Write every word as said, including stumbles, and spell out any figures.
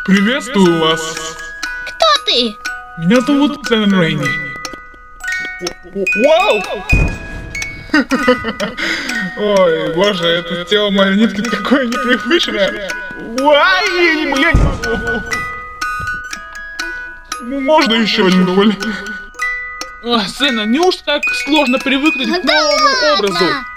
Приветствую вас. Кто ты? Меня зовут Сен Рейни. Вау! Ой, боже, это тело марионетки такое непривычное. Ай, блядь! Можно еще один дубль? Сена, неужто так сложно привыкнуть к новому образу?